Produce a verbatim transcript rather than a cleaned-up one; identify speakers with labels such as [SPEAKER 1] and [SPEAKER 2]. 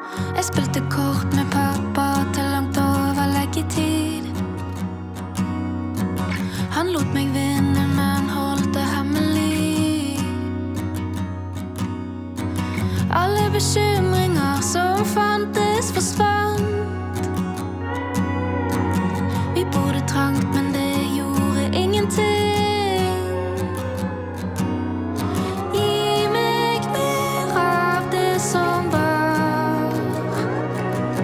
[SPEAKER 1] Jeg spilte kort med pappa til langt over leggetid. Han lot meg vinne